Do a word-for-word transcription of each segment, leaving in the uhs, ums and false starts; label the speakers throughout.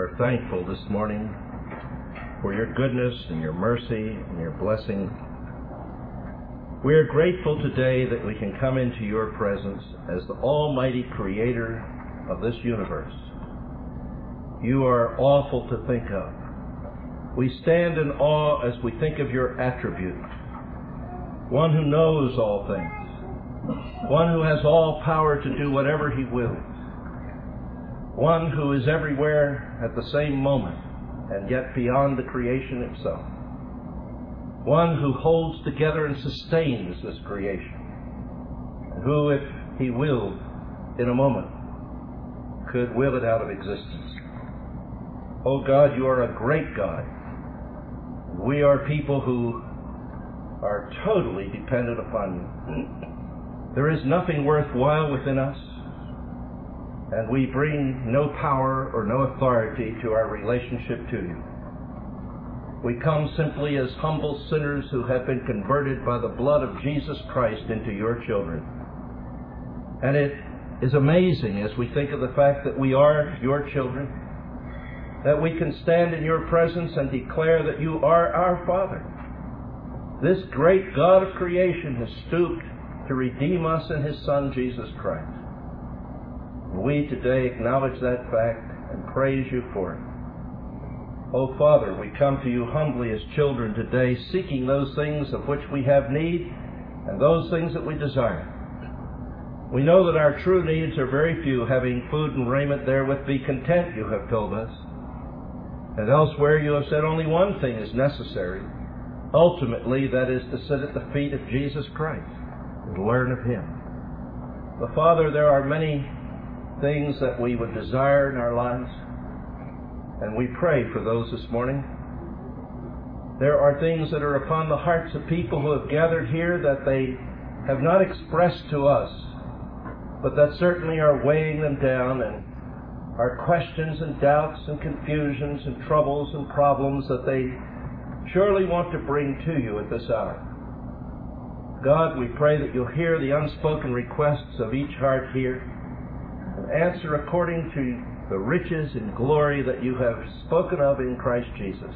Speaker 1: are thankful this morning for your goodness and your mercy and your blessing. We are grateful today that we can come into your presence as the Almighty Creator of this universe. You are awful to think of. We stand in awe as we think of your attributes. One who knows all things. One who has all power to do whatever he wills. One who is everywhere at the same moment and yet beyond the creation itself. One who holds together and sustains this creation, and who, if he willed in a moment, could will it out of existence. Oh God, you are a great God. We are people who are totally dependent upon you. There is nothing worthwhile within us, and we bring no power or no authority to our relationship to you. We come simply as humble sinners who have been converted by the blood of Jesus Christ into your children. And it is amazing as we think of the fact that we are your children, that we can stand in your presence and declare that you are our Father. This great God of creation has stooped to redeem us in his Son, Jesus Christ. And we today acknowledge that fact and praise you for it. Oh, Father, we come to you humbly as children today, seeking those things of which we have need and those things that we desire. We know that our true needs are very few, having food and raiment therewith be content, you have told us. And elsewhere you have said only one thing is necessary. Ultimately, that is to sit at the feet of Jesus Christ and learn of him. But Father, there are many things that we would desire in our lives, and we pray for those this morning. There are things that are upon the hearts of people who have gathered here that they have not expressed to us, but that certainly are weighing them down, and are questions and doubts and confusions and troubles and problems that they surely want to bring to you at this hour. God, we pray that you'll hear the unspoken requests of each heart here and answer according to the riches and glory that you have spoken of in Christ Jesus.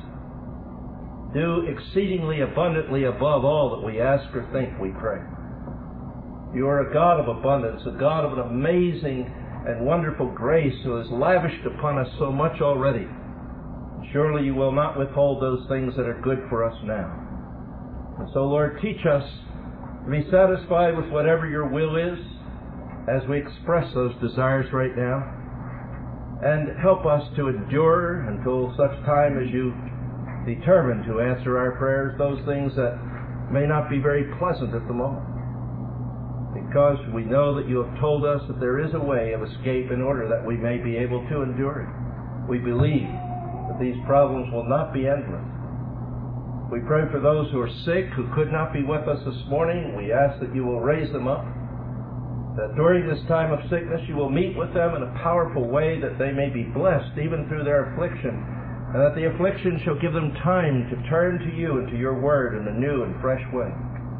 Speaker 1: Do exceedingly abundantly above all that we ask or think, we pray. You are a God of abundance, a God of an amazing and wonderful grace who has lavished upon us so much already. Surely you will not withhold those things that are good for us now. And so, Lord, teach us to be satisfied with whatever your will is as we express those desires right now. And help us to endure until such time as you determine to answer our prayers, those things that may not be very pleasant at the moment. Because we know that you have told us that there is a way of escape in order that we may be able to endure it. We believe that these problems will not be endless. We pray for those who are sick, who could not be with us this morning. We ask that you will raise them up, that during this time of sickness you will meet with them in a powerful way, that they may be blessed even through their affliction, and that the affliction shall give them time to turn to you and to your word in a new and fresh way.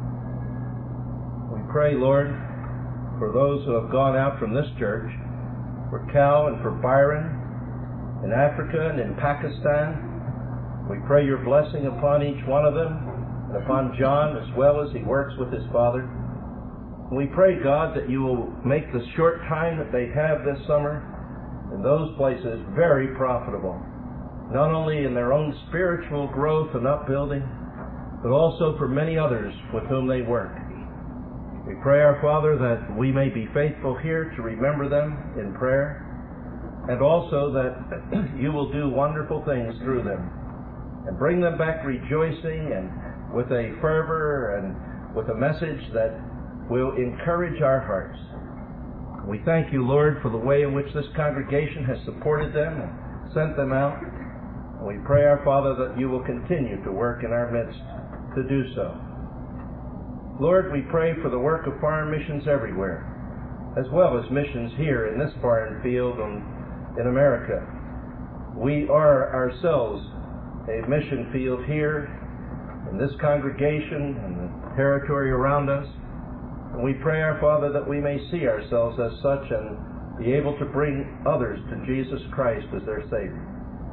Speaker 1: We pray, Lord, for those who have gone out from this church, for Cal and for Byron, in Africa and in Pakistan. We pray your blessing upon each one of them, and upon John as well as he works with his father. We pray, God, that you will make the short time that they have this summer in those places very profitable, not only in their own spiritual growth and upbuilding, but also for many others with whom they work. We pray, our Father, that we may be faithful here to remember them in prayer, and also that you will do wonderful things through them and bring them back rejoicing and with a fervor and with a message that will encourage our hearts. We thank you, Lord, for the way in which this congregation has supported them and sent them out. And we pray, our Father, that you will continue to work in our midst to do so. Lord, we pray for the work of foreign missions everywhere, as well as missions here in this foreign field and in America. We are ourselves a mission field here in this congregation and the territory around us. And we pray, our Father, that we may see ourselves as such and be able to bring others to Jesus Christ as their Savior.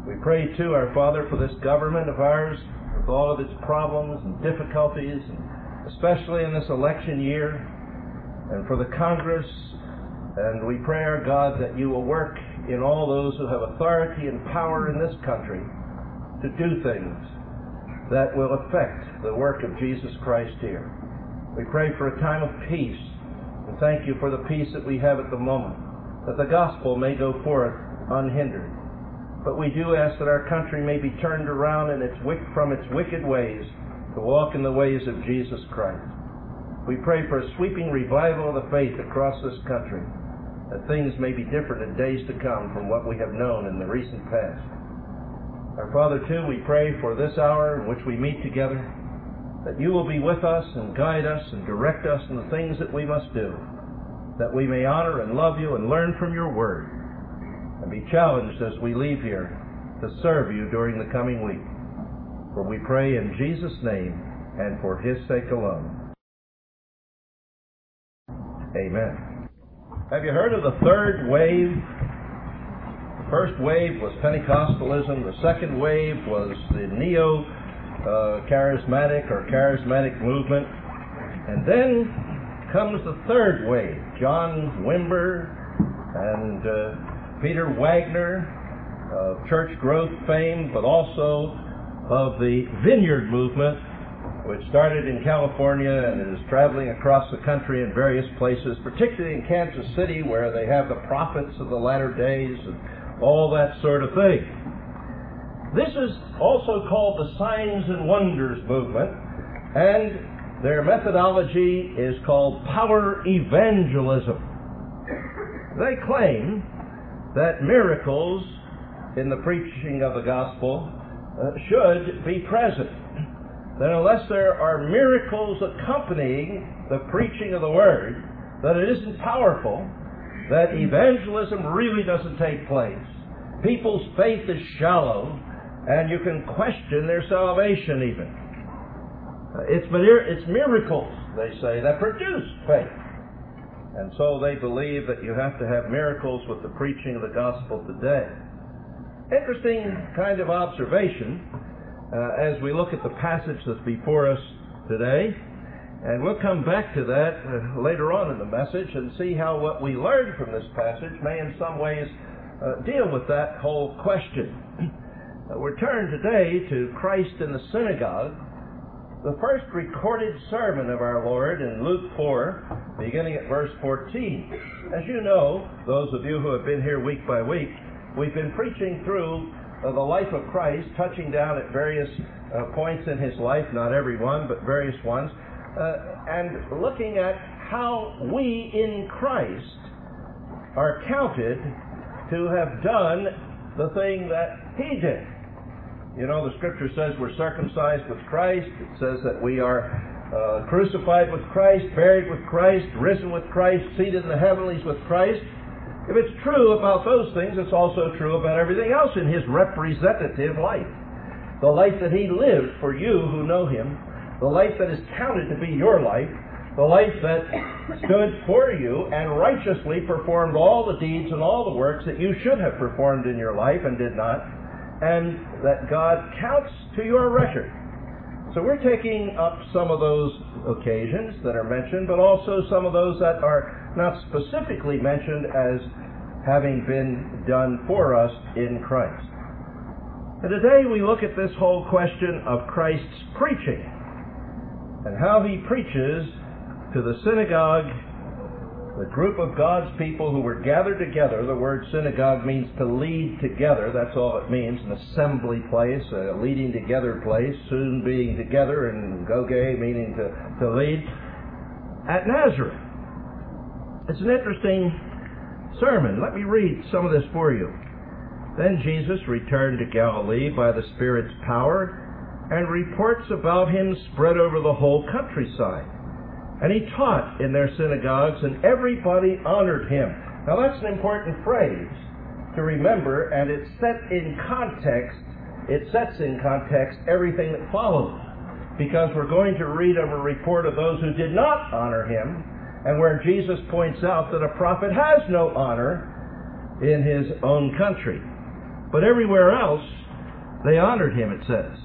Speaker 1: We pray, too, our Father, for this government of ours, with all of its problems and difficulties, and especially in this election year, and for the Congress. And we pray, our God, that you will work in all those who have authority and power in this country to do things that will affect the work of Jesus Christ here. We pray for a time of peace, and thank you for the peace that we have at the moment, that the gospel may go forth unhindered. But we do ask that our country may be turned around in its wick, from its wicked ways to walk in the ways of Jesus Christ. We pray for a sweeping revival of the faith across this country, that things may be different in days to come from what we have known in the recent past. Our Father, too, we pray for this hour in which we meet together, that you will be with us and guide us and direct us in the things that we must do, that we may honor and love you and learn from your word, and be challenged as we leave here to serve you during the coming week. For we pray in Jesus' name and for his sake alone. Amen. Have you heard of the third wave? The first wave was Pentecostalism. The second wave was the neo-charismatic uh, or charismatic movement. And then comes the third wave. John Wimber and uh, Peter Wagner, of church growth fame, but also of the Vineyard movement, which started in California and is traveling across the country in various places, particularly in Kansas City, where they have the prophets of the latter days and all that sort of thing. This is also called the Signs and Wonders movement, and their methodology is called power evangelism. They claim that miracles in the preaching of the gospel uh, should be present. That unless there are miracles accompanying the preaching of the word, that it isn't powerful, that evangelism really doesn't take place. People's faith is shallow, and you can question their salvation even. Uh, it's, it's miracles, they say, that produce faith. And so they believe that you have to have miracles with the preaching of the gospel today. Interesting kind of observation uh, as we look at the passage that's before us today. And we'll come back to that uh, later on in the message and see how what we learned from this passage may in some ways uh, deal with that whole question. uh, we're turned today to Christ in the synagogue, the first recorded sermon of our Lord in Luke four, beginning at verse fourteen. As you know, those of you who have been here week by week, we've been preaching through uh, the life of Christ, touching down at various uh, points in his life, not every one, but various ones, uh, and looking at how we in Christ are counted to have done the thing that he did. You know, the Scripture says we're circumcised with Christ. It says that we are uh, crucified with Christ, buried with Christ, risen with Christ, seated in the heavenlies with Christ. If it's true about those things, it's also true about everything else in his representative life. The life that he lived for you who know him, the life that is counted to be your life, the life that stood for you and righteously performed all the deeds and all the works that you should have performed in your life and did not, and that God counts to your record. So we're taking up some of those occasions that are mentioned, but also some of those that are not specifically mentioned as having been done for us in Christ. And today we look at this whole question of Christ's preaching and how he preaches to the synagogue, the group of God's people who were gathered together. The word synagogue means to lead together. That's all it means. An assembly place, a leading together place, soon being together, and goge meaning to, to lead, at Nazareth. It's an interesting sermon. Let me read some of this for you. Then Jesus returned to Galilee by the Spirit's power, and reports about him spread over the whole countryside. And he taught in their synagogues, and everybody honored him. Now that's an important phrase to remember, and it set in context, it sets in context everything that follows. Because we're going to read of a report of those who did not honor him, and where Jesus points out that a prophet has no honor in his own country. But everywhere else, they honored him, it says.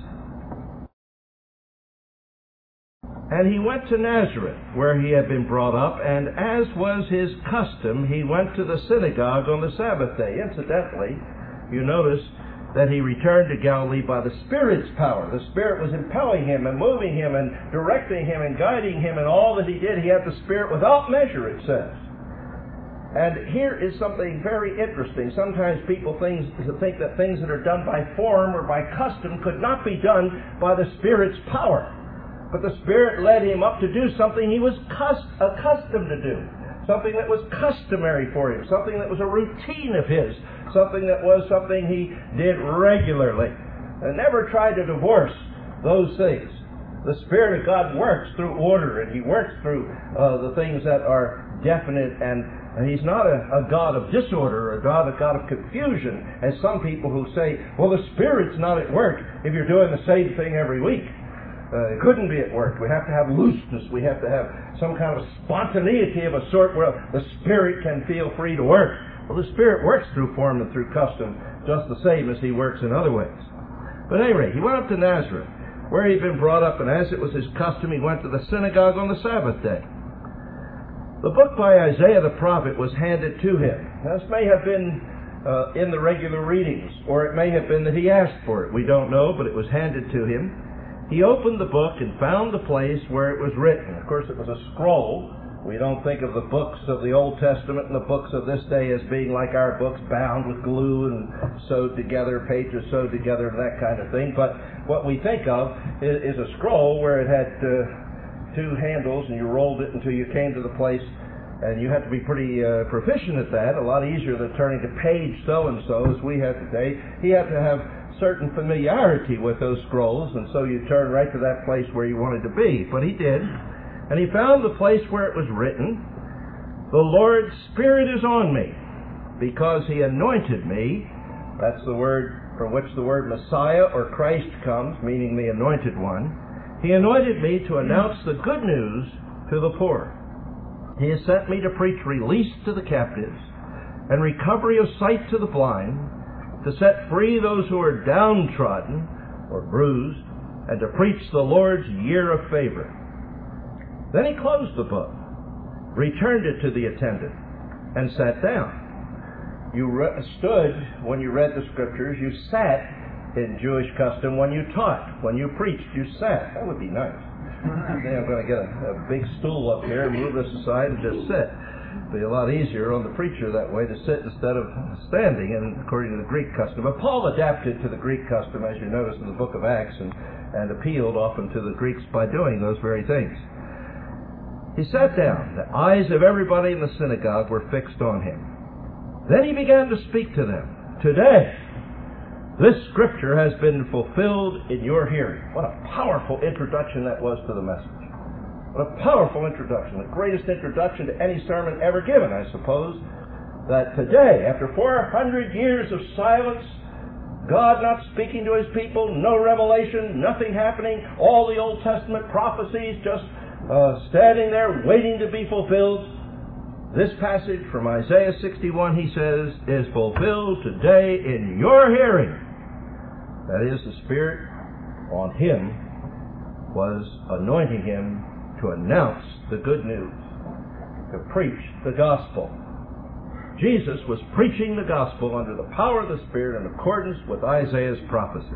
Speaker 1: And he went to Nazareth, where he had been brought up, and as was his custom, he went to the synagogue on the Sabbath day. Incidentally, you notice that he returned to Galilee by the Spirit's power. The Spirit was impelling him and moving him and directing him and guiding him in all that he did. He had the Spirit without measure, it says. And here is something very interesting. Sometimes people things, think that things that are done by form or by custom could not be done by the Spirit's power. But the Spirit led him up to do something he was cust- accustomed to do. Something that was customary for him. Something that was a routine of his. Something that was something he did regularly. And never tried to divorce those things. The Spirit of God works through order, and He works through uh, the things that are definite, and, and He's not a, a God of disorder or a God, a God of confusion, as some people who say, well, the Spirit's not at work if you're doing the same thing every week. Uh, it couldn't be at work. We have to have looseness. We have to have some kind of spontaneity of a sort where the Spirit can feel free to work. Well, the Spirit works through form and through custom just the same as He works in other ways. But at any rate, he went up to Nazareth, where he'd been brought up, and as it was his custom, he went to the synagogue on the Sabbath day. The book by Isaiah the prophet was handed to him. This may have been uh, in the regular readings, or it may have been that he asked for it. We don't know, but it was handed to him. He opened the book and found the place where it was written. Of course, it was a scroll. We don't think of the books of the Old Testament and the books of this day as being like our books, bound with glue and sewed together, pages sewed together, and that kind of thing. But what we think of is, is a scroll where it had uh, two handles, and you rolled it until you came to the place, and you had to be pretty uh, proficient at that, a lot easier than turning to page so-and-so as we have today. He had to have certain familiarity with those scrolls, and so you turn right to that place where you wanted to be. But he did. And he found the place where it was written, "The Lord's Spirit is on me, because He anointed me." That's the word from which the word Messiah or Christ comes, meaning the anointed one. "He anointed me to announce the good news to the poor. He has sent me to preach release to the captives and recovery of sight to the blind, to set free those who are downtrodden or bruised, and to preach the Lord's year of favor." Then he closed the book, returned it to the attendant, and sat down. You re- stood when you read the Scriptures. You sat in Jewish custom when you taught. When you preached, you sat. That would be nice. Then I'm going to get a, a big stool up here and move this aside and just sit. It'd be a lot easier on the preacher that way to sit instead of standing, and according to the Greek custom. But Paul adapted to the Greek custom, as you notice in the book of Acts, and, and appealed often to the Greeks by doing those very things. He sat down. The eyes of everybody in the synagogue were fixed on him. Then he began to speak to them. "Today, this Scripture has been fulfilled in your hearing." What a powerful introduction that was to the message. What a powerful introduction. The greatest introduction to any sermon ever given, I suppose. That today, after four hundred years of silence, God not speaking to His people, no revelation, nothing happening, all the Old Testament prophecies just Uh, standing there waiting to be fulfilled. This passage from Isaiah sixty-one, he says, is fulfilled today in your hearing. That is, the Spirit on him was anointing him to announce the good news, to preach the gospel. Jesus was preaching the gospel under the power of the Spirit in accordance with Isaiah's prophecy.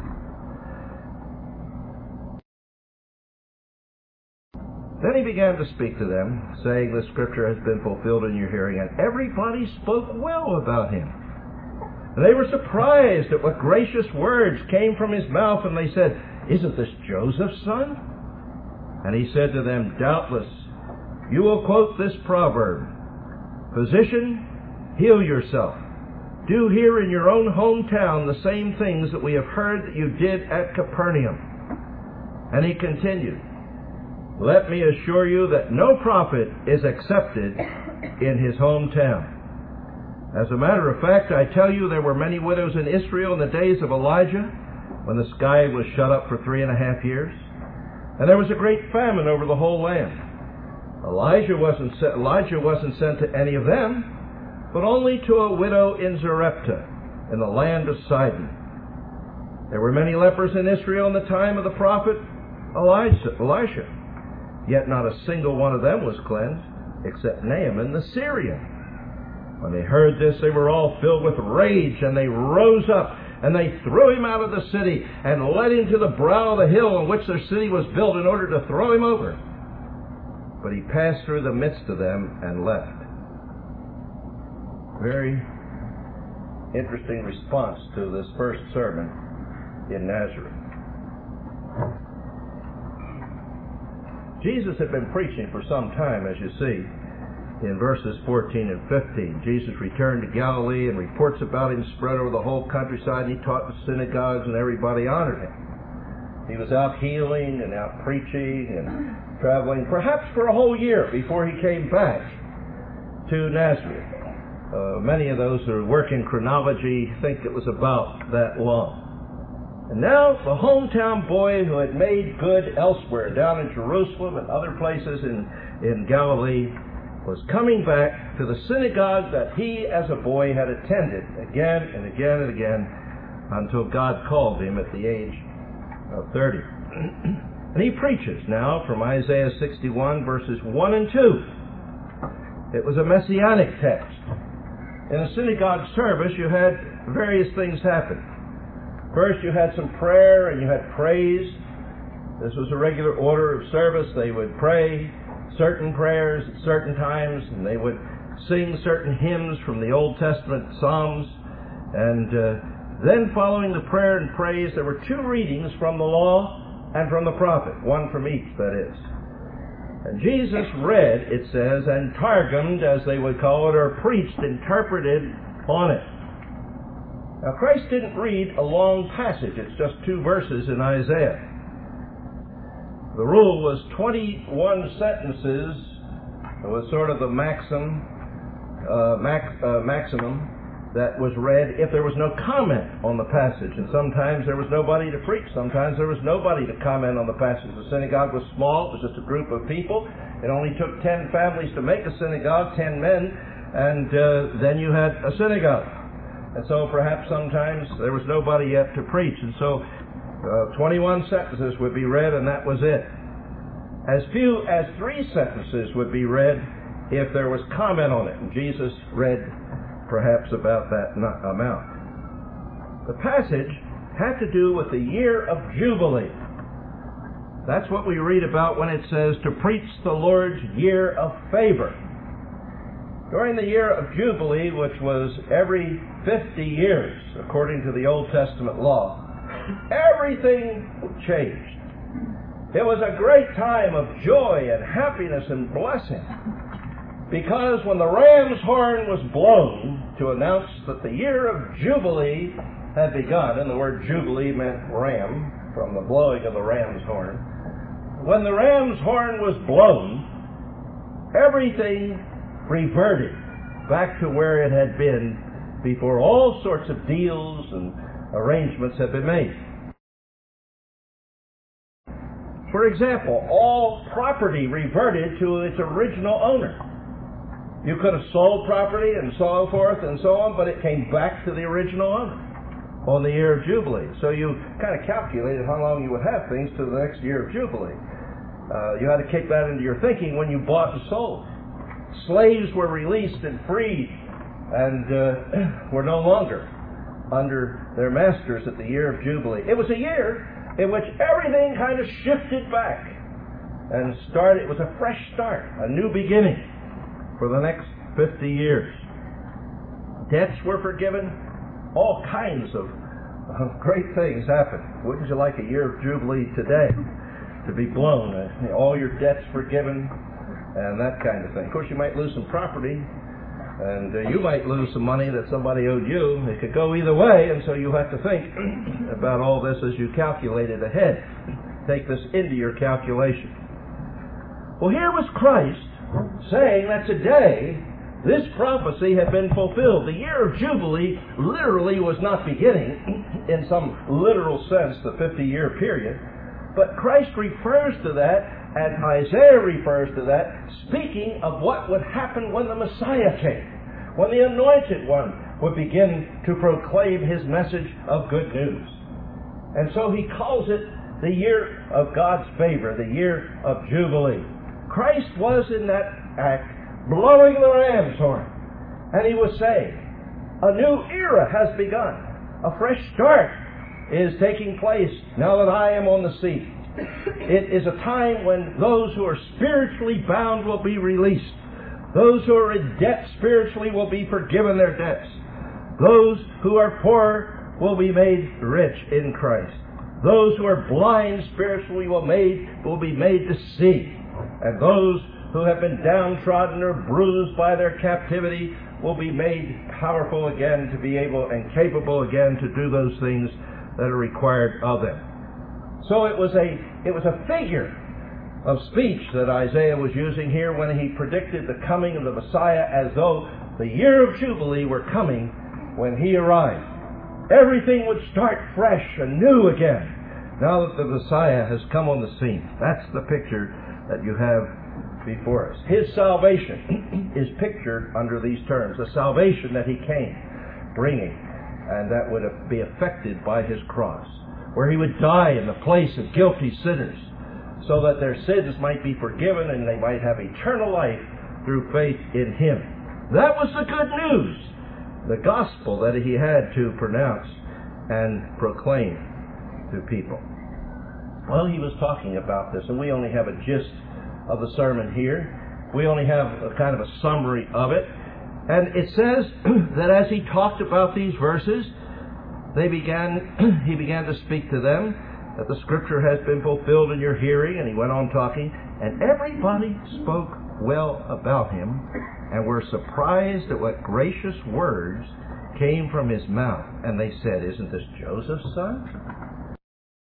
Speaker 1: Then he began to speak to them, saying, "The Scripture has been fulfilled in your hearing." And everybody spoke well about him. And they were surprised at what gracious words came from his mouth, and they said, "Isn't this Joseph's son?" And he said to them, "Doubtless you will quote this proverb, 'Physician, heal yourself. Do here in your own hometown the same things that we have heard that you did at Capernaum.'" And he continued, "Let me assure you that no prophet is accepted in his hometown. As a matter of fact, I tell you, there were many widows in Israel in the days of Elijah, when the sky was shut up for three and a half years, and there was a great famine over the whole land. Elijah wasn't sent, Elijah wasn't sent to any of them, but only to a widow in Zarepta, in the land of Sidon. There were many lepers in Israel in the time of the prophet Elijah, Elisha, yet not a single one of them was cleansed, except Naaman the Syrian. When they heard this, they were all filled with rage, and they rose up, and they threw him out of the city, and led him to the brow of the hill on which their city was built, in order to throw him over. But he passed through the midst of them and left. Very interesting response to this first sermon in Nazareth. Jesus had been preaching for some time, as you see, in verses fourteen and fifteen. Jesus returned to Galilee, and reports about him spread over the whole countryside, and he taught in synagogues, and everybody honored him. He was out healing and out preaching and traveling, perhaps for a whole year before he came back to Nazareth. Uh, many of those who work in chronology think it was about that long. And now the hometown boy who had made good elsewhere, down in Jerusalem and other places in, in Galilee, was coming back to the synagogue that he as a boy had attended again and again and again until God called him at the age of thirty. And he preaches now from Isaiah sixty-one, verses one and two. It was a messianic text. In a synagogue service, you had various things happen. First, you had some prayer and you had praise. This was a regular order of service. They would pray certain prayers at certain times, and they would sing certain hymns from the Old Testament Psalms. And uh, then following the prayer and praise, there were two readings from the law and from the prophet, one from each, that is. And Jesus read, it says, and targumed, as they would call it, or preached, interpreted on it. Now, Christ didn't read a long passage. It's just two verses in Isaiah. The rule was twenty-one sentences. It was sort of the maxim, uh, max, uh, maximum that was read if there was no comment on the passage. And sometimes there was nobody to preach. Sometimes there was nobody to comment on the passage. The synagogue was small. It was just a group of people. It only took ten families to make a synagogue, ten men, and uh, then you had a synagogue. And so perhaps sometimes there was nobody yet to preach. And so uh, twenty-one sentences would be read, and that was it. As few as three sentences would be read if there was comment on it. And Jesus read perhaps about that amount. The passage had to do with the year of Jubilee. That's what we read about when it says to preach the Lord's year of favor. During the year of Jubilee, which was every fifty years, according to the Old Testament law, everything changed. It was a great time of joy and happiness and blessing, because when the ram's horn was blown to announce that the year of Jubilee had begun, and the word Jubilee meant ram, from the blowing of the ram's horn, when the ram's horn was blown, everything reverted back to where it had been before all sorts of deals and arrangements had been made. For example, all property reverted to its original owner. You could have sold property and so forth and so on, but it came back to the original owner on the year of Jubilee. So you kind of calculated how long you would have things to the next year of Jubilee. Uh, you had to kick that into your thinking when you bought and sold. Slaves were released and freed and uh, were no longer under their masters at the year of Jubilee. It was a year in which everything kind of shifted back and started. It was a fresh start, a new beginning for the next fifty years. Debts were forgiven. All kinds of, of great things happened. Wouldn't you like a year of Jubilee today to be blown? Uh, all your debts forgiven and that kind of thing. Of course, you might lose some property, and uh, you might lose some money that somebody owed you. It could go either way, and so you have to think about all this as you calculate it ahead. Take this into your calculation. Well, here was Christ saying that today this prophecy had been fulfilled. The year of Jubilee literally was not beginning in some literal sense, the fifty-year period, but Christ refers to that, and Isaiah refers to that, speaking of what would happen when the Messiah came, when the Anointed One would begin to proclaim his message of good news. And so he calls it the year of God's favor, the year of Jubilee. Christ was in that act blowing the ram's horn, and he was saying, a new era has begun. A fresh start is taking place now that I am on the scene. It is a time when those who are spiritually bound will be released. Those who are in debt spiritually will be forgiven their debts. Those who are poor will be made rich in Christ. Those who are blind spiritually will, made, will be made to see. And those who have been downtrodden or bruised by their captivity will be made powerful again to be able and capable again to do those things that are required of them. So it was a it was a figure of speech that Isaiah was using here when he predicted the coming of the Messiah, as though the year of Jubilee were coming when he arrived. Everything would start fresh and new again now that the Messiah has come on the scene. That's the picture that you have before us. His salvation is pictured under these terms, the salvation that he came bringing, and that would be affected by his cross, where he would die in the place of guilty sinners so that their sins might be forgiven and they might have eternal life through faith in him. That was the good news, the gospel that he had to pronounce and proclaim to people. Well, he was talking about this, and we only have a gist of the sermon here. We only have a kind of a summary of it. And it says that as he talked about these verses, they began. he began to speak to them, that the scripture has been fulfilled in your hearing, and he went on talking, and everybody spoke well about him, and were surprised at what gracious words came from his mouth. And they said, isn't this Joseph's son?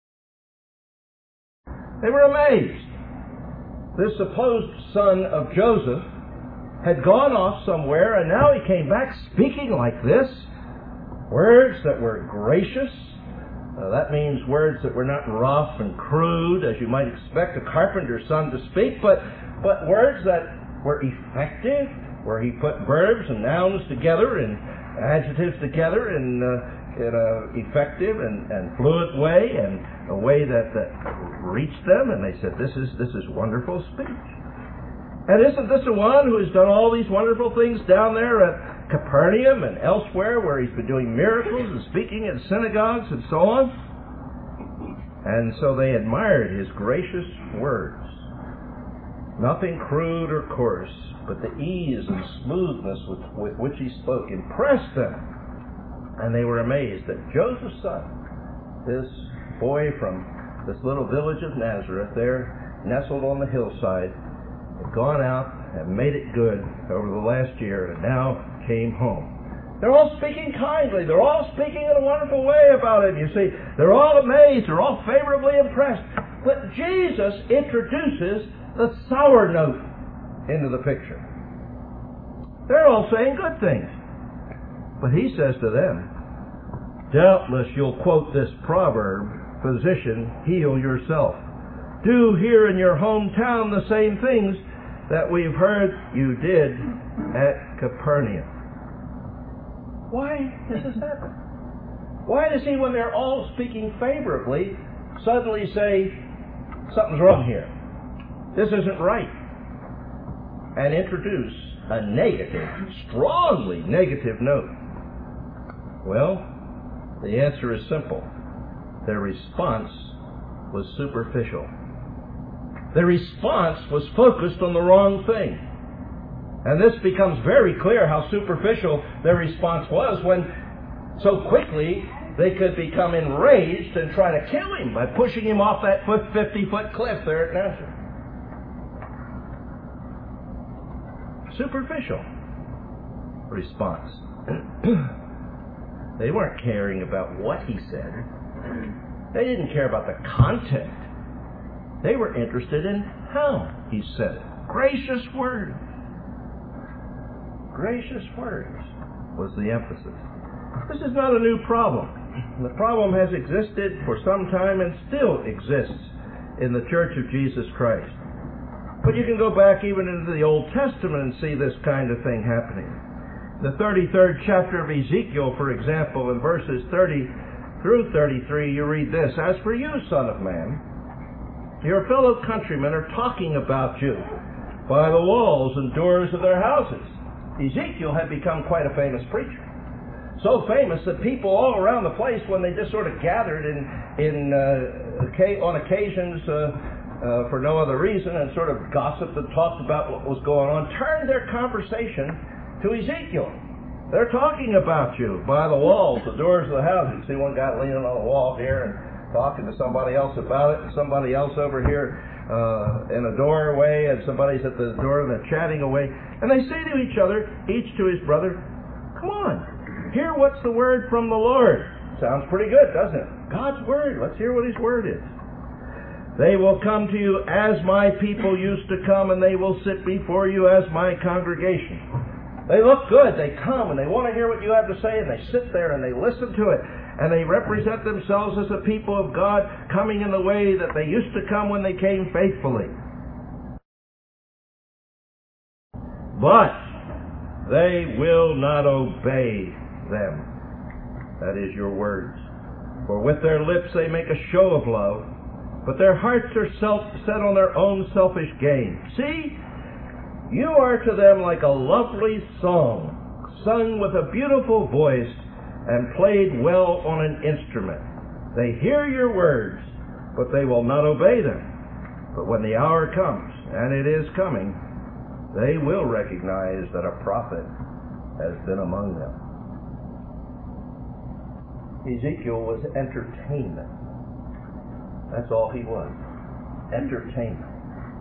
Speaker 1: They were amazed. This supposed son of Joseph had gone off somewhere, and now he came back speaking like this. Words that were gracious. Uh, that means words that were not rough and crude, as you might expect a carpenter's son to speak, but, but words that were effective, where he put verbs and nouns together and adjectives together in, uh, in an effective and, and fluid way, and a way that, that reached them, and they said, this is, this is wonderful speech. And isn't this the one who has done all these wonderful things down there at Capernaum and elsewhere, where he's been doing miracles and speaking in synagogues and so on? And so they admired his gracious words. Nothing crude or coarse, but the ease and smoothness with, with which he spoke impressed them. And they were amazed that Joseph's son, this boy from this little village of Nazareth there, nestled on the hillside, had gone out and made it good over the last year, and now came home. They're all speaking kindly. They're all speaking in a wonderful way about him. You see, they're all amazed. They're all favorably impressed. But Jesus introduces the sour note into the picture. They're all saying good things. But he says to them, doubtless you'll quote this proverb, physician, heal yourself. Do here in your hometown the same things that we've heard you did at Capernaum. Why does this happen? Why does he, when they're all speaking favorably, suddenly say, something's wrong here? This isn't right. And introduce a negative, strongly negative note? Well, the answer is simple. Their response was superficial. Their response was focused on the wrong thing. And this becomes very clear how superficial their response was when so quickly they could become enraged and try to kill him by pushing him off that fifty-foot cliff there at Nazareth. Superficial response. They weren't caring about what he said. They didn't care about the content. They were interested in how he said it. Gracious words. Gracious words was the emphasis. This is not a new problem. The problem has existed for some time and still exists in the Church of Jesus Christ. But you can go back even into the Old Testament and see this kind of thing happening. The thirty-third chapter of Ezekiel, for example, in verses thirty through thirty-three, you read this: "As for you, son of man, your fellow countrymen are talking about you by the walls and doors of their houses." Ezekiel had become quite a famous preacher. So famous that people all around the place, when they just sort of gathered in, in uh, on occasions uh, uh, for no other reason and sort of gossiped and talked about what was going on, turned their conversation to Ezekiel. They're talking about you by the walls, the doors of the house. You see one guy leaning on a wall here and talking to somebody else about it, and somebody else over here uh, in a doorway, and somebody's at the door and they're chatting away. And they say to each other, each to his brother, "Come on, hear what's the word from the Lord." Sounds pretty good, doesn't it? God's word. Let's hear what his word is. "They will come to you as my people used to come, and they will sit before you as my congregation." They look good. They come and they want to hear what you have to say, and they sit there and they listen to it. And they represent themselves as a people of God, coming in the way that they used to come when they came faithfully. But they will not obey them. That is your words. For with their lips they make a show of love, but their hearts are self set on their own selfish gain. See, you are to them like a lovely song, sung with a beautiful voice and played well on an instrument. They hear your words, but they will not obey them. But when the hour comes, and it is coming, they will recognize that a prophet has been among them. Ezekiel was entertainment. That's all he was. Entertainment.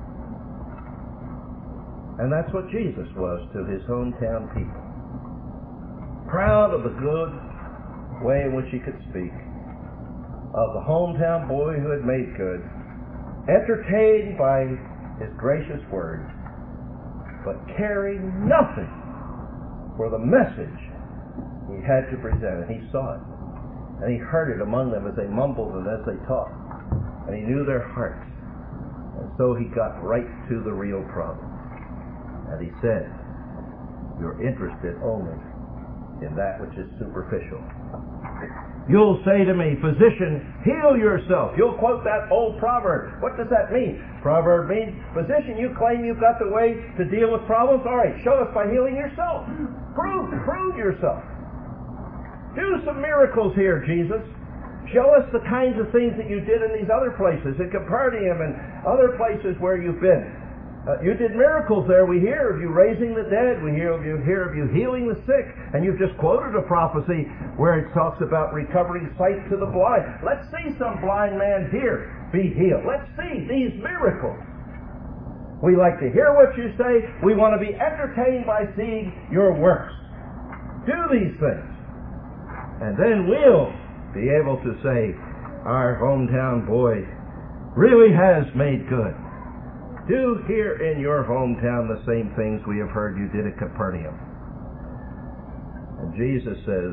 Speaker 1: And that's what Jesus was to his hometown people. Proud of the good way in which he could speak, of the hometown boy who had made good, entertained by his gracious words, but caring nothing for the message he had to present. And he saw it. And he heard it among them as they mumbled and as they talked. And he knew their hearts. And so he got right to the real problem. And he said, "You're interested only in that which is superficial. You'll say to me, 'Physician, heal yourself.'" You'll quote that old proverb. What does that mean? Proverb means, "Physician, you claim you've got the way to deal with problems. All right, show us by healing yourself. Prove, prove yourself. Do some miracles here, Jesus. Show us the kinds of things that you did in these other places, in Capernaum and other places where you've been. Uh, you did miracles there. We hear of you raising the dead. We hear of you hear of you healing the sick. And you've just quoted a prophecy where it talks about recovering sight to the blind. Let's see some blind man here be healed. Let's see these miracles. We like to hear what you say. We want to be entertained by seeing your works. Do these things. And then we'll be able to say, our hometown boy really has made good. Do here in your hometown the same things we have heard you did at Capernaum. And Jesus says,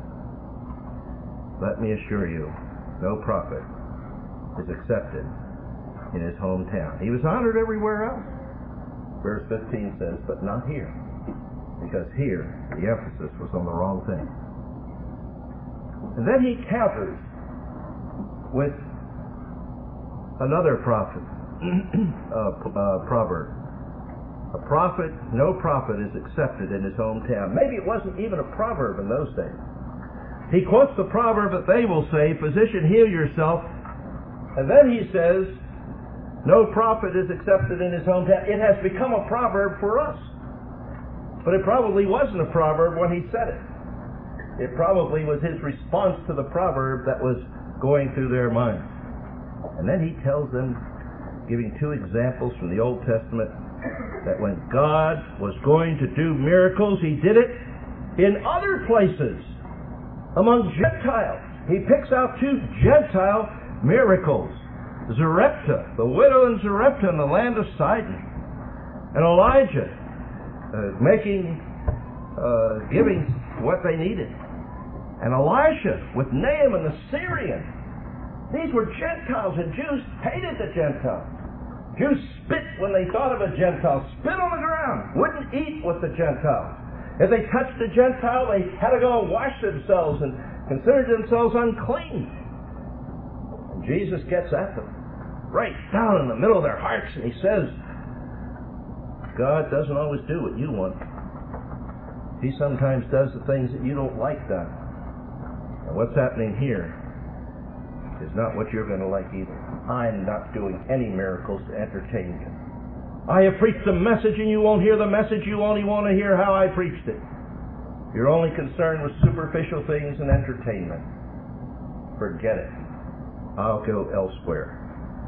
Speaker 1: "Let me assure you, no prophet is accepted in his hometown." He was honored everywhere else. Verse fifteen says, "But not here," because here the emphasis was on the wrong thing. And then he counters with another prophet. uh, uh, proverb. A prophet, no prophet is accepted in his hometown. Maybe it wasn't even a proverb in those days. He quotes the proverb that they will say, "Physician, heal yourself." And then he says, no prophet is accepted in his hometown. It has become a proverb for us. But it probably wasn't a proverb when he said it. It probably was his response to the proverb that was going through their minds. And then he tells them, giving two examples from the Old Testament, that when God was going to do miracles, he did it in other places, among Gentiles. He picks out two Gentile miracles. Zarepta, the widow in Zarepta in the land of Sidon, and Elijah uh, making, uh, giving what they needed, and Elisha with Naaman the Syrian. These were Gentiles, and Jews hated the Gentiles. Jews spit when they thought of a Gentile, spit on the ground, wouldn't eat with the Gentiles. If they touched a Gentile, they had to go and wash themselves and considered themselves unclean. And Jesus gets at them right down in the middle of their hearts, and he says, God doesn't always do what you want. He sometimes does the things that you don't like done. And what's happening here is not what you're going to like either. I'm not doing any miracles to entertain you. I have preached a message and you won't hear the message. You only want to hear how I preached it. You're only concerned with superficial things and entertainment. Forget it. I'll go elsewhere.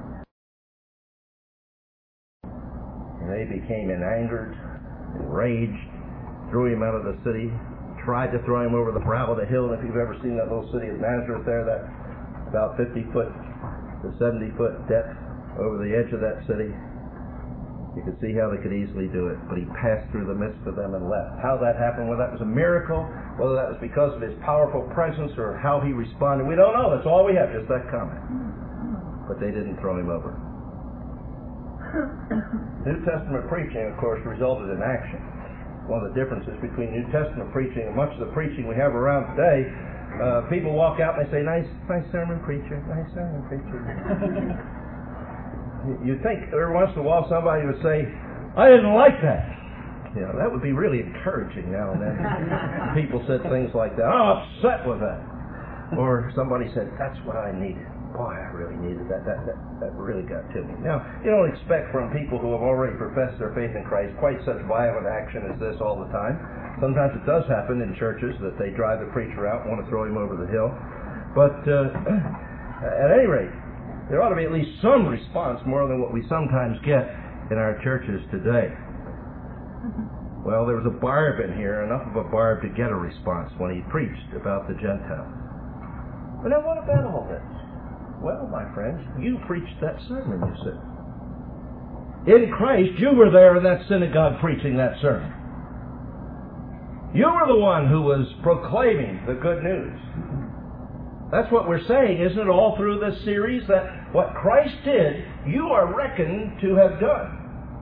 Speaker 1: And they became angered, enraged, threw him out of the city, tried to throw him over the brow of the hill. And if you've ever seen that little city of Nazareth there, that about fifty foot to seventy foot depth over the edge of that city, you could see how they could easily do it. But he passed through the midst of them and left. How that happened, whether that was a miracle, whether that was because of his powerful presence or how he responded, we don't know. That's all we have, just that comment. But they didn't throw him over. New Testament preaching, of course, resulted in action. One of the differences between New Testament preaching and much of the preaching we have around today, uh, people walk out and they say, nice, nice sermon, preacher, nice sermon, preacher. You'd think every once in a while somebody would say, I didn't like that. You know, that would be really encouraging now and then. People said things like that. I'm upset with that. Or somebody said, that's what I needed. Boy, I really needed that. That, that. that really got to me. Now, you don't expect from people who have already professed their faith in Christ quite such violent action as this all the time. Sometimes it does happen in churches that they drive the preacher out and want to throw him over the hill. But uh, at any rate, there ought to be at least some response, more than what we sometimes get in our churches today. Well, there was a barb in here, enough of a barb to get a response when he preached about the Gentiles. But now what about all this? Well, my friends, you preached that sermon, you said. In Christ, you were there in that synagogue preaching that sermon. You were the one who was proclaiming the good news. That's what we're saying, isn't it, all through this series, that what Christ did, you are reckoned to have done.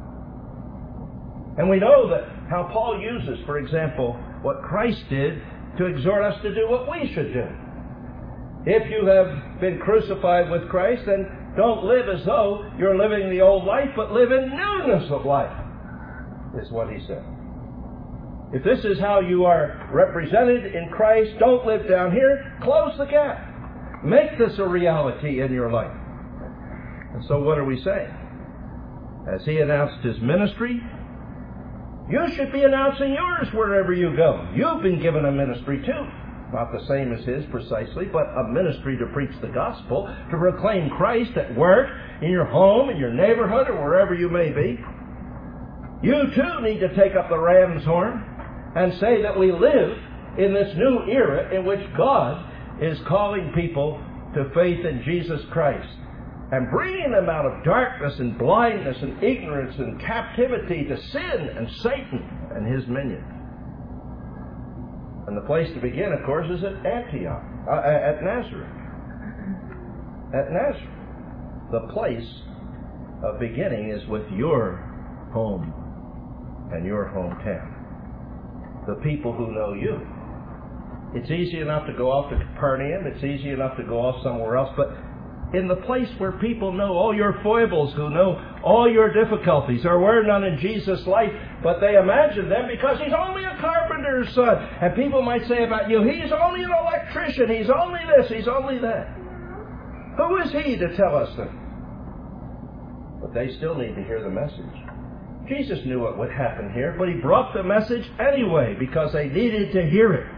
Speaker 1: And we know that how Paul uses, for example, what Christ did to exhort us to do what we should do. If you have been crucified with Christ, then don't live as though you're living the old life, but live in newness of life, is what he said. If this is how you are represented in Christ, don't live down here. Close the gap. Make this a reality in your life. And so what are we saying? As he announced his ministry, you should be announcing yours wherever you go. You've been given a ministry too. Not the same as his precisely, but a ministry to preach the gospel, to proclaim Christ at work, in your home, in your neighborhood, or wherever you may be. You too need to take up the ram's horn and say that we live in this new era in which God is calling people to faith in Jesus Christ and bringing them out of darkness and blindness and ignorance and captivity to sin and Satan and his minions. And the place to begin, of course, is at Antioch, uh, at Nazareth. At Nazareth. The place of beginning is with your home and your hometown. The people who know you. It's easy enough to go off to Capernaum. It's easy enough to go off somewhere else. But in the place where people know all your foibles, who know all your difficulties, there were none in Jesus' life, but they imagine them because he's only a carpenter's son. And people might say about you, he's only an electrician, he's only this, he's only that. Who is he to tell us that? But they still need to hear the message. Jesus knew what would happen here, but he brought the message anyway because they needed to hear it.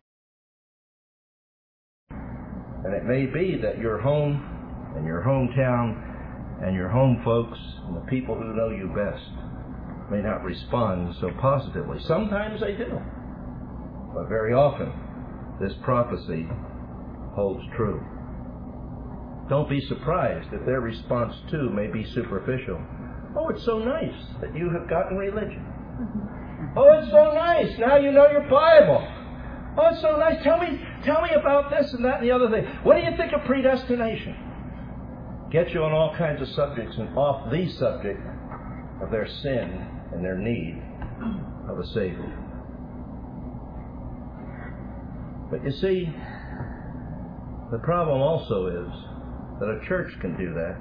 Speaker 1: And it may be that your home and your hometown and your home folks and the people who know you best may not respond so positively. Sometimes they do. But very often, this prophecy holds true. Don't be surprised if their response too may be superficial. Oh, it's so nice that you have gotten religion. Oh, it's so nice. Now you know your Bible. Oh, it's so nice. Tell me, tell me about this and that and the other thing. What do you think of predestination? Get you on all kinds of subjects and off the subject of their sin and their need of a Savior. But you see, the problem also is that a church can do that.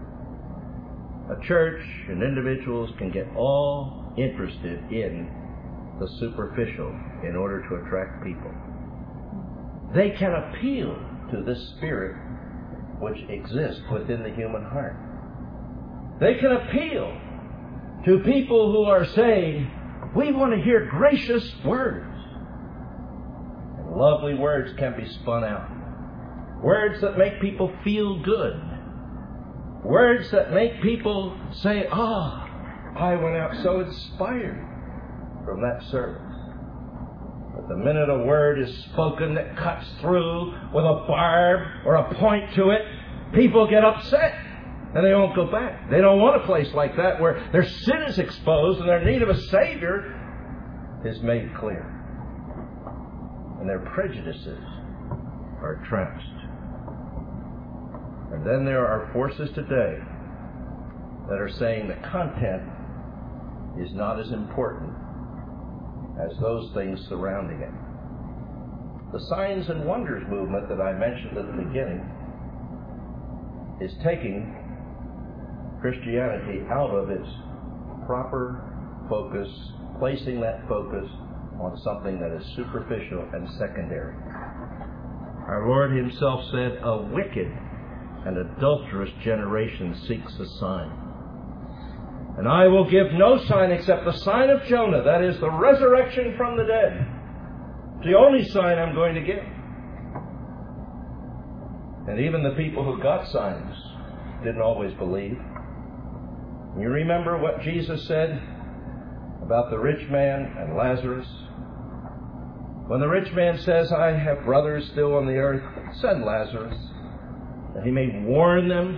Speaker 1: A church and individuals can get all interested in the superficial in order to attract people. They can appeal to this spirit which exists within the human heart. They can appeal to people who are saying, we want to hear gracious words. And lovely words can be spun out. Words that make people feel good. Words that make people say, ah, oh, I went out so inspired from that service. But the minute a word is spoken that cuts through with a barb or a point to it, people get upset and they won't go back. They don't want a place like that where their sin is exposed and their need of a Savior is made clear. And their prejudices are trounced. And then there are forces today that are saying the content is not as important as those things surrounding it. The signs and wonders movement that I mentioned at the beginning is taking Christianity out of its proper focus, placing that focus on something that is superficial and secondary. Our Lord Himself said, a wicked and adulterous generation seeks a sign. And I will give no sign except the sign of Jonah, that is the resurrection from the dead. It's the only sign I'm going to give. And even the people who got signs didn't always believe. You remember what Jesus said about the rich man and Lazarus? When the rich man says, I have brothers still on the earth, send Lazarus, that he may warn them.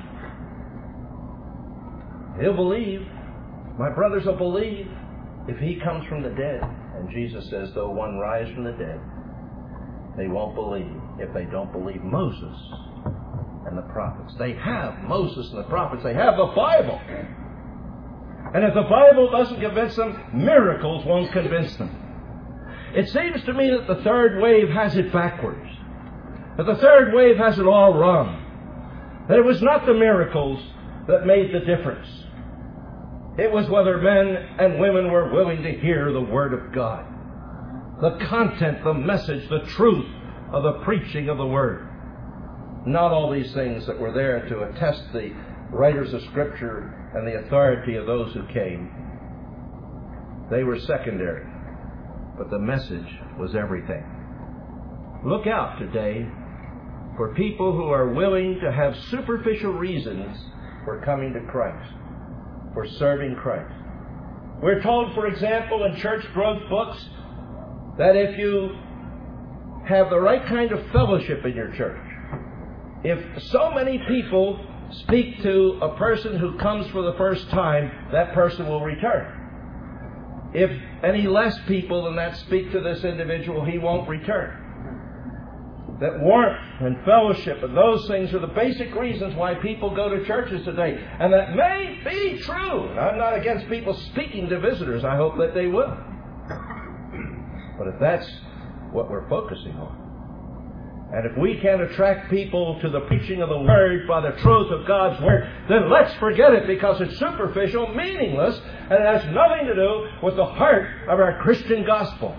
Speaker 1: He'll believe. My brothers will believe if he comes from the dead. And Jesus says, though one rise from the dead, they won't believe if they don't believe Moses and the prophets. They have Moses and the prophets. They have the Bible. And if the Bible doesn't convince them, miracles won't convince them. It seems to me that the third wave has it backwards. That the third wave has it all wrong. That it was not the miracles that made the difference. It was whether men and women were willing to hear the Word of God. The content, the message, the truth of the preaching of the Word. Not all these things that were there to attest the writers of Scripture and the authority of those who came. They were secondary. But the message was everything. Look out today for people who are willing to have superficial reasons for coming to Christ, for serving Christ. We're told, for example, in church growth books, that if you have the right kind of fellowship in your church, if so many people speak to a person who comes for the first time, that person will return. If any less people than that speak to this individual, he won't return. That warmth and fellowship and those things are the basic reasons why people go to churches today. And that may be true. And I'm not against people speaking to visitors. I hope that they will. But if that's what we're focusing on, and if we can't attract people to the preaching of the Word by the truth of God's Word, then let's forget it, because it's superficial, meaningless, and it has nothing to do with the heart of our Christian gospel.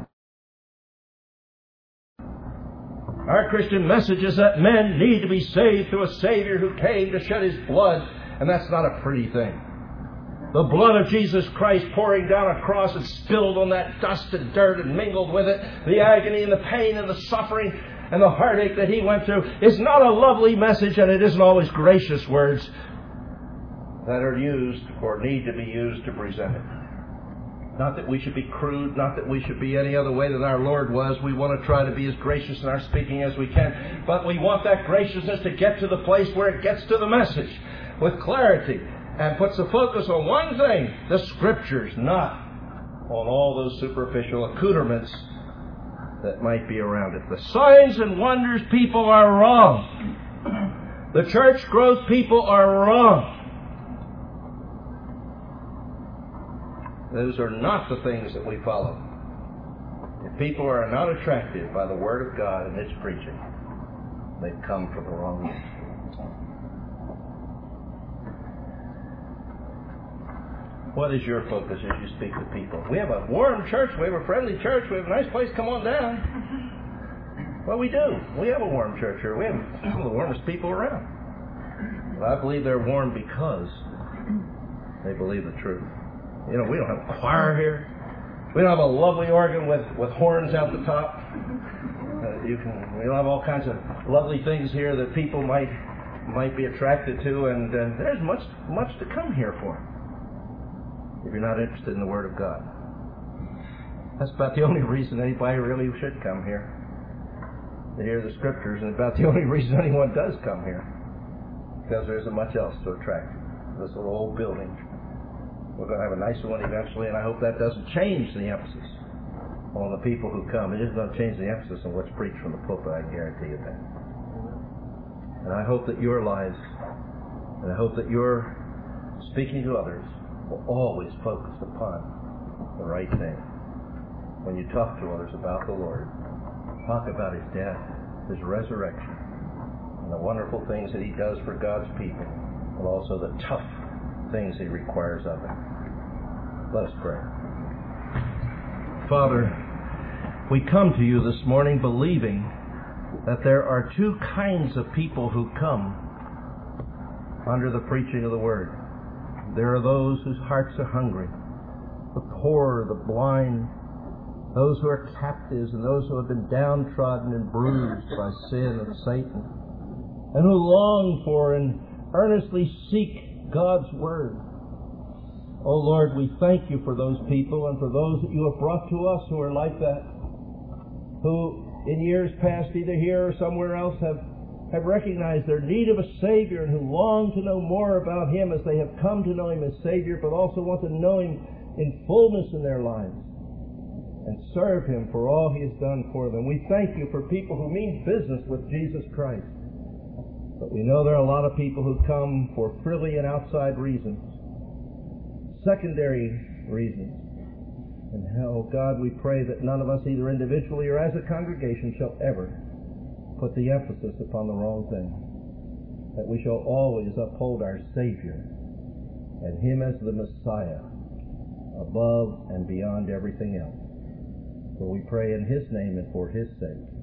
Speaker 1: Our Christian message is that men need to be saved through a Savior who came to shed His blood, and that's not a pretty thing. The blood of Jesus Christ pouring down a cross and spilled on that dust and dirt and mingled with it, the agony and the pain and the suffering and the heartache that He went through is not a lovely message, and it isn't always gracious words that are used or need to be used to present it. Not that we should be crude, not that we should be any other way than our Lord was. We want to try to be as gracious in our speaking as we can, but we want that graciousness to get to the place where it gets to the message with clarity and puts the focus on one thing, the Scriptures, not on all those superficial accoutrements that might be around it. The signs and wonders people are wrong. The church growth people are wrong. Those are not the things that we follow. People are not attracted by the Word of God and its preaching. They've come for the wrong reason. What is your focus as you speak to people? We have a warm church. We have a friendly church. We have a nice place. Come on down. Well, we do. We have a warm church here. We have some of the warmest people around. But I believe they're warm because they believe the truth. You know, we don't have a choir here. We don't have a lovely organ with, with horns out the top. Uh, you can. We don't have all kinds of lovely things here that people might might be attracted to, and uh, there's much much to come here for. If you're not interested in the Word of God, that's about the only reason anybody really should come here, to hear the Scriptures, and about the only reason anyone does come here, because there isn't much else to attract this little old building. We're going to have a nicer one eventually, and I hope that doesn't change the emphasis on the people who come. It isn't going to change the emphasis on what's preached from the pulpit, I guarantee you that. And I hope that your lives, and I hope that your speaking to others, will always focus upon the right thing. When you talk to others about the Lord, talk about His death, His resurrection, and the wonderful things that He does for God's people, but also the tough things He requires of them. Let us pray. Father, we come to you this morning believing that there are two kinds of people who come under the preaching of the Word. There are those whose hearts are hungry, the poor, the blind, those who are captives, and those who have been downtrodden and bruised by sin and Satan, and who long for and earnestly seek God's Word. Oh Lord, we thank you for those people and for those that you have brought to us who are like that, who in years past, either here or somewhere else, have, have recognized their need of a Savior and who long to know more about Him as they have come to know Him as Savior, but also want to know Him in fullness in their lives and serve Him for all He has done for them. We thank you for people who mean business with Jesus Christ. But we know there are a lot of people who come for frilly and outside reasons, secondary reasons. And how, God, we pray that none of us, either individually or as a congregation, shall ever put the emphasis upon the wrong thing. That we shall always uphold our Savior and Him as the Messiah above and beyond everything else. For we pray in His name and for His sake.